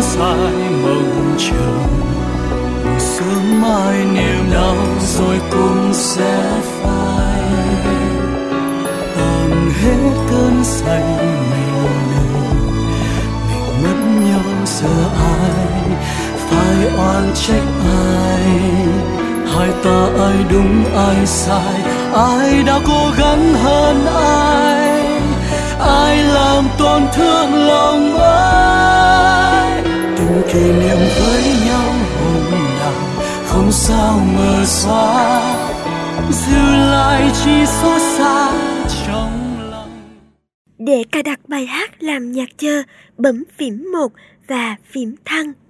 dài mong chờ, buổi sớm mai niềm đau rồi cũng sẽ phai. Tàn hết cơn say mê lừa, mình mất nhau giờ ai phải oan trách ai? Hai ta ai đúng ai sai, ai đã cố gắng hơn ai? Ai làm tổn thương lòng ai? Từng kỷ niệm với nhau hôm nào không sao mờ xóa, giữ lại chỉ xót xa trong lòng. Để cài đặt bài hát làm nhạc chờ, bấm phím 1 và phím thăng.